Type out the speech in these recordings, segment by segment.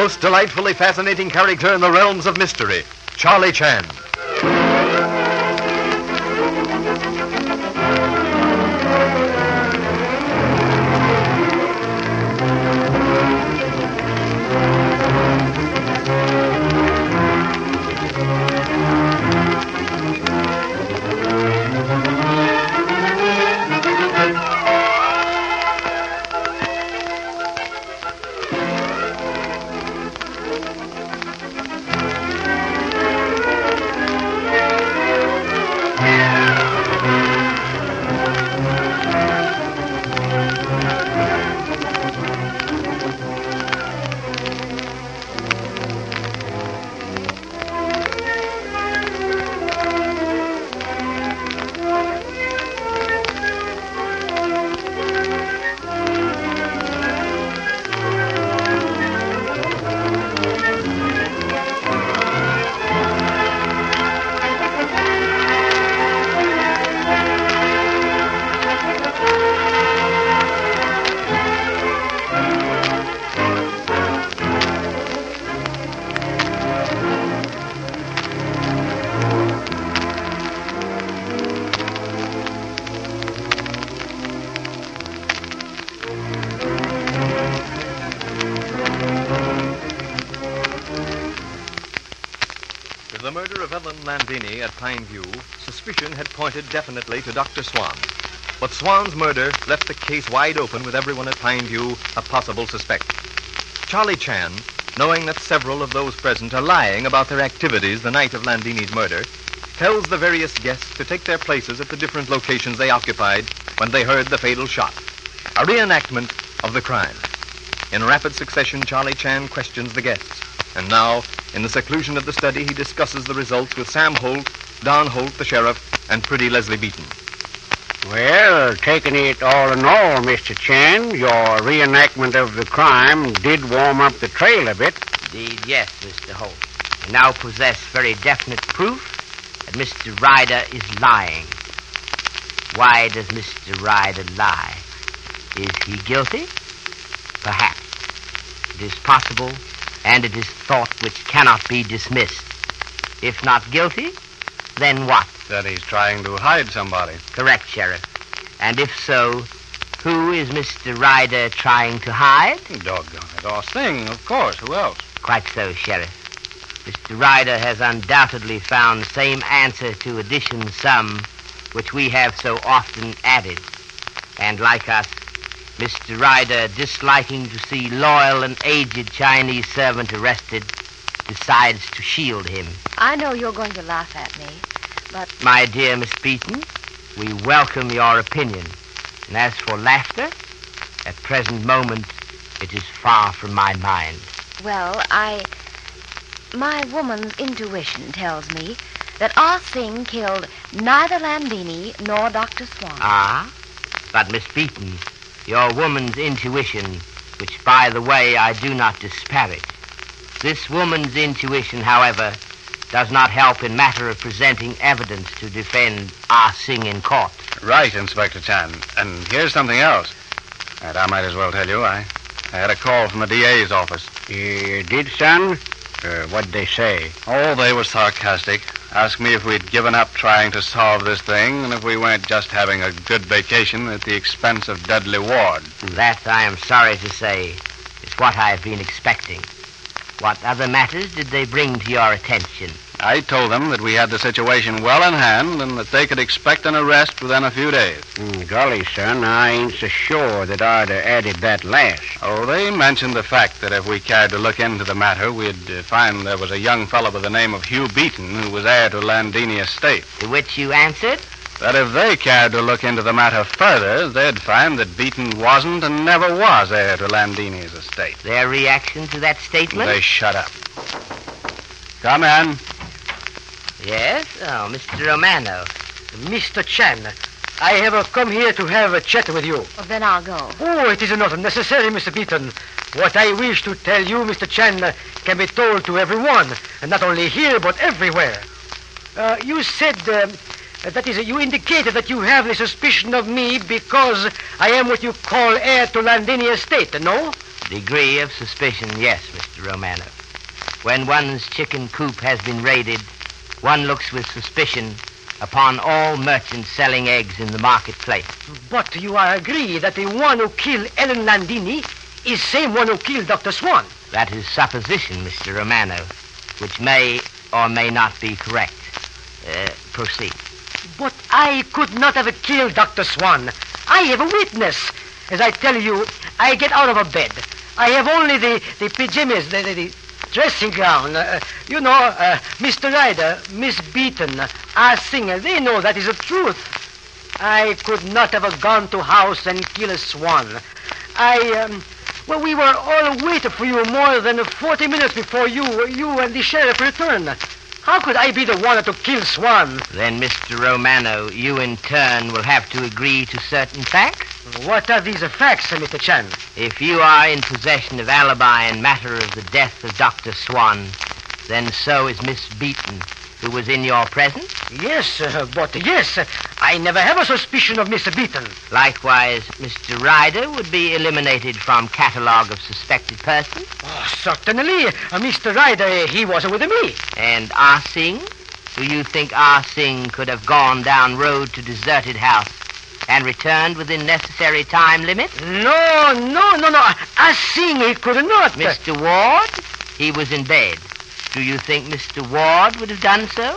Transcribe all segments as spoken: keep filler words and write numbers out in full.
most delightfully fascinating character in the realms of mystery, Charlie Chan. The murder of Ellen Landini at Pine View, suspicion had pointed definitely to Doctor Swan. But Swan's murder left the case wide open with everyone at Pine View a possible suspect. Charlie Chan, knowing that several of those present are lying about their activities the night of Landini's murder, tells the various guests to take their places at the different locations they occupied when they heard the fatal shot. A reenactment of the crime. In rapid succession, Charlie Chan questions the guests. And now, in the seclusion of the study, he discusses the results with Sam Holt, Don Holt, the sheriff, and pretty Leslie Beaton. Well, taking it all in all, Mister Chan, your reenactment of the crime did warm up the trail a bit. Indeed, yes, Mister Holt. I now possess very definite proof that Mister Ryder is lying. Why does Mister Ryder lie? Is he guilty? Perhaps. It is possible, and it is thought which cannot be dismissed. If not guilty, then what? That he's trying to hide somebody. Correct, Sheriff. And if so, who is Mister Ryder trying to hide? Doggone it, Oz Thing, of course. Who else? Quite so, Sheriff. Mister Ryder has undoubtedly found same answer to addition sum, which we have so often added. And like us, Mister Ryder, disliking to see loyal and aged Chinese servant arrested, decides to shield him. I know you're going to laugh at me, but... My dear Miss Beaton, we welcome your opinion. And as for laughter, at present moment, it is far from my mind. Well, I... My woman's intuition tells me that Ah Sing killed neither Landini nor Doctor Swan. Ah? But Miss Beaton, your woman's intuition, which, by the way, I do not disparage. This woman's intuition, however, does not help in matter of presenting evidence to defend Ah Sing in court. Right, Inspector Chan. And here's something else. And I might as well tell you, I, I had a call from the D A's office. You did, son? Uh, what'd they say? Oh, they were sarcastic. Asked me if we'd given up trying to solve this thing and if we weren't just having a good vacation at the expense of Dudley Ward. That, I am sorry to say, is what I've been expecting. What other matters did they bring to your attention? I told them that we had the situation well in hand and that they could expect an arrest within a few days. Mm, golly, son, I ain't so sure that I'd have added that last. Oh, they mentioned the fact that if we cared to look into the matter, we'd uh, find there was a young fellow by the name of Hugh Beaton who was heir to Landini estate. To which you answered? That if they cared to look into the matter further, they'd find that Beaton wasn't and never was heir to Landini's estate. Their reaction to that statement? They shut up. Come in. Yes? Oh, Mister Romano. Mister Chan, I have uh, come here to have a chat with you. Well, then I'll go. Oh, it is not necessary, Mister Beaton. What I wish to tell you, Mister Chan, uh, can be told to everyone, and not only here, but everywhere. Uh, you said, uh, that is, uh, you indicated that you have the suspicion of me because I am what you call heir to Landini estate, no? Degree of suspicion, yes, Mister Romano. When one's chicken coop has been raided, one looks with suspicion upon all merchants selling eggs in the marketplace. But you are agree that the one who killed Ellen Landini is same one who killed Doctor Swan. That is supposition, Mister Romano, which may or may not be correct. Uh, proceed. But I could not have killed Doctor Swan. I have a witness. As I tell you, I get out of a bed. I have only the, the pajamas, the, the, the dressing gown. Uh, you know, uh, Mister Ryder, Miss Beaton, our singer, they know that is the truth. I could not have gone to house and kill a swan. I, um, well, we were all waiting for you more than forty minutes before you, you and the sheriff returned. How could I be the one to kill Swan? Then, Mister Romano, you in turn will have to agree to certain facts. What are these facts, Mister Chan? If you are in possession of alibi in matter of the death of Doctor Swan, then so is Miss Beaton, who was in your presence. Yes, uh, but yes, uh, I never have a suspicion of Miss Beaton. Likewise, Mister Ryder would be eliminated from catalogue of suspected persons. Oh, certainly. Uh, Mister Ryder, he was with me. And Ah Sing? Do you think Ah Sing could have gone down road to deserted house and returned within necessary time limit? No, no, no, no. Ah Sing, he could not. Mister Ward? He was in bed. Do you think Mister Ward would have done so?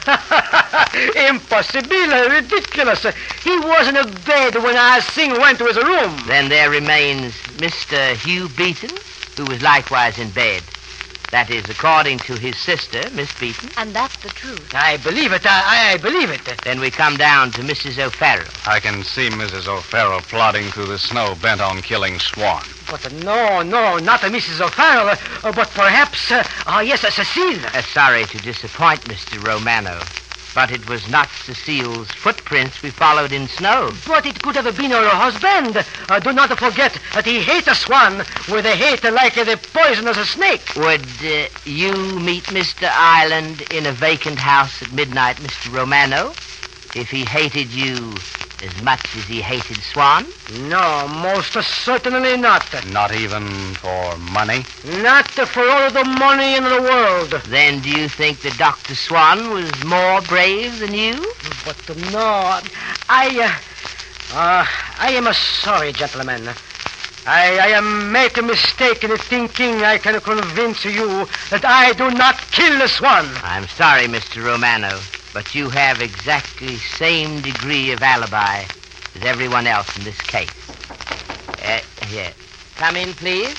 Impossible, ridiculous. He was in a bed when Ah Sing went to his room. Then there remains Mister Hugh Beaton, who was likewise in bed. That is, according to his sister, Miss Beaton. And that's the truth. I believe it. I, I believe it. Then we come down to Missus O'Farrell. I can see Missus O'Farrell plodding through the snow, bent on killing Swan. But uh, no, no, not a Missus O'Farrell, uh, but perhaps, uh, oh, yes, a Cecile. Uh, sorry to disappoint Mister Romano, but it was not Cecile's footprints we followed in snow. But it could have been her husband. Uh, do not forget that he hates a swan with a hate like uh, the poisonous snake. Would uh, you meet Mister Ireland in a vacant house at midnight, Mister Romano, if he hated you as much as he hated Swan? No, most certainly not. Not even for money? Not for all the money in the world. Then do you think that Doctor Swan was more brave than you? But uh, no, I, uh, uh, I am uh, sorry, gentlemen. I, I am make a mistake in thinking I can convince you that I do not kill the Swan. I'm sorry, Mister Romano, but you have exactly same degree of alibi as everyone else in this case. Uh, here. Come in, please.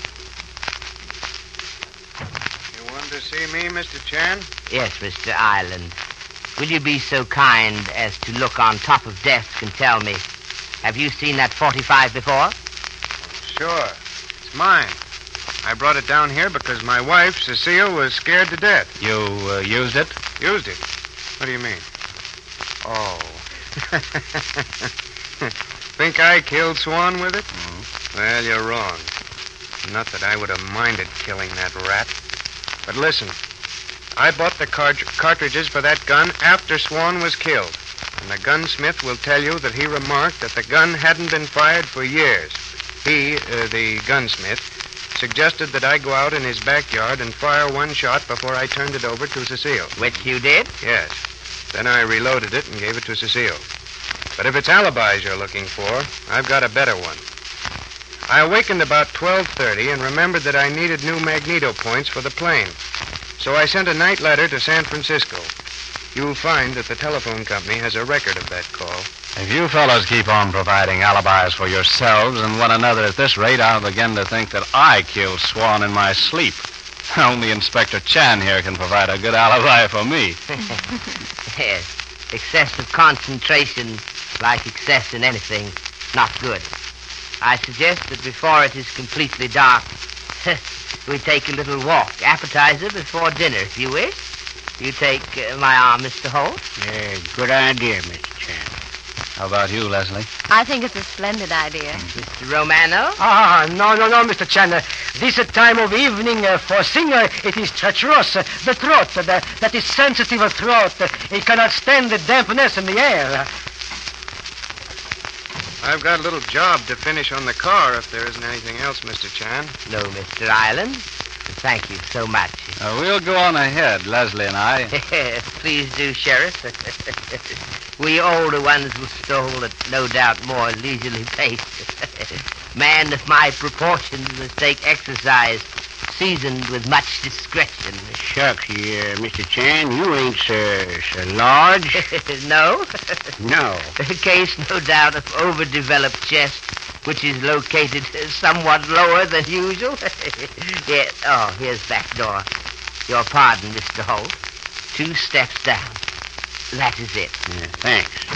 You want to see me, Mister Chan? Yes, Mister Ireland. Will you be so kind as to look on top of desk and tell me, have you seen that forty-five before? Sure. It's mine. I brought it down here because my wife, Cecile, was scared to death. You uh, used it? Used it? What do you mean? Oh. Think I killed Swan with it? Mm. Well, you're wrong. Not that I would have minded killing that rat. But listen, I bought the car- cartridges for that gun after Swan was killed. And the gunsmith will tell you that he remarked that the gun hadn't been fired for years. He, uh, the gunsmith, suggested that I go out in his backyard and fire one shot before I turned it over to Cecile. Which you did? Yes. Then I reloaded it and gave it to Cecile. But if it's alibis you're looking for, I've got a better one. I awakened about twelve thirty and remembered that I needed new magneto points for the plane. So I sent a night letter to San Francisco. You'll find that the telephone company has a record of that call. If you fellows keep on providing alibis for yourselves and one another at this rate, I'll begin to think that I killed Swan in my sleep. Only Inspector Chan here can provide a good alibi for me. Yes. Excessive concentration, like excess in anything, not good. I suggest that before it is completely dark, we take a little walk. Appetizer before dinner, if you wish. You take uh, my arm, Mister Holt? Yeah, good idea, Mister Chan. How about you, Leslie? I think it's a splendid idea. Mister Romano? Ah, no, no, no, Mister Chan. Uh, this uh, time of evening uh, for singer, it is treacherous. Uh, the throat, uh, the, that is sensitive uh, throat, uh, it cannot stand the dampness in the air. I've got a little job to finish on the car if there isn't anything else, Mister Chan. No, Mister Island. Thank you so much. Uh, we'll go on ahead, Leslie and I. Please do, Sheriff. We older ones will stroll at no doubt more leisurely pace. Man of my proportions must take exercise seasoned with much discretion. Shucks, yeah, Mister Chan, you ain't so, so large. No? No. A case, no doubt, of overdeveloped chest, which is located somewhat lower than usual. Yeah. Oh, here's back door. Your pardon, Mister Holt. Two steps down. That is it. Yeah, thanks.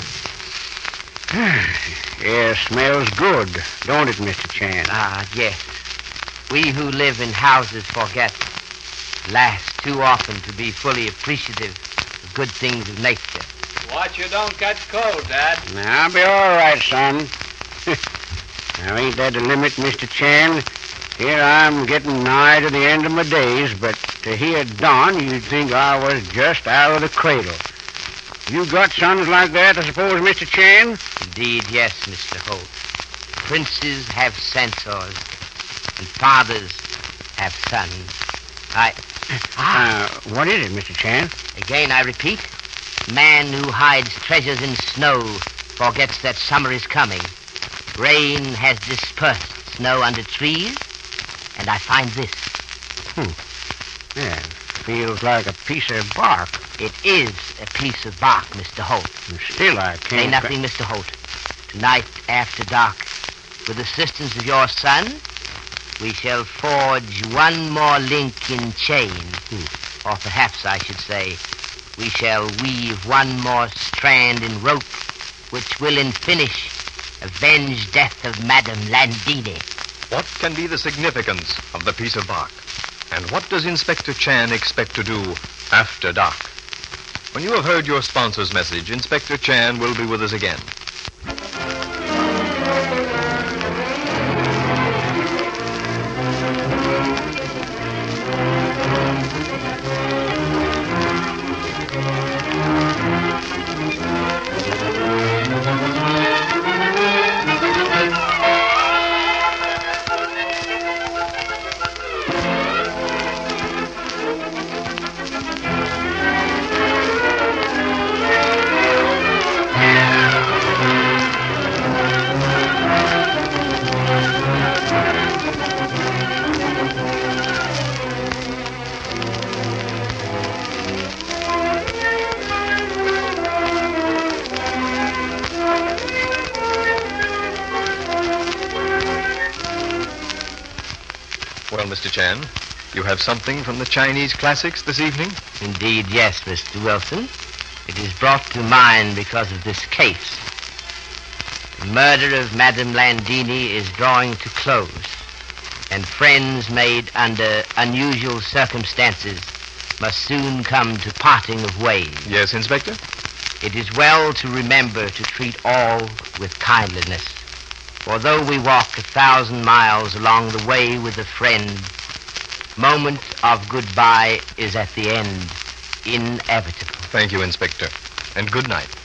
Yeah, smells good, don't it, Mister Chan? Ah, yes. We who live in houses forget, last too often to be fully appreciative of good things of nature. Watch you don't catch cold, Dad. Now, I'll be all right, son. Now, ain't that the limit, Mister Chan? Here I'm getting nigh to the end of my days, but to hear Don, you'd think I was just out of the cradle. You got sons like that, I suppose, Mister Chan? Indeed, yes, Mister Holt. Princes have censors, and fathers have sons. I... Uh, what is it, Mister Chan? Again, I repeat, man who hides treasures in snow forgets that summer is coming. Rain has dispersed snow under trees, and I find this. Hmm. Yeah, feels like a piece of bark. It is a piece of bark, Mister Holt. Still, I can't... Say nothing, Mister Holt. Tonight, after dark, with the assistance of your son, we shall forge one more link in chain. Hmm. Or perhaps I should say, we shall weave one more strand in rope, which will in finish avenge death of Madame Landini. What can be the significance of the piece of bark? And what does Inspector Chan expect to do after dark? When you have heard your sponsor's message, Inspector Chan will be with us again. Well, Mister Chan, you have something from the Chinese classics this evening? Indeed, yes, Mister Wilson. It is brought to mind because of this case. The murder of Madame Landini is drawing to close, and friends made under unusual circumstances must soon come to parting of ways. Yes, Inspector? It is well to remember to treat all with kindliness. For though we walk a thousand miles along the way with a friend, moment of goodbye is at the end inevitable. Thank you, Inspector. And good night.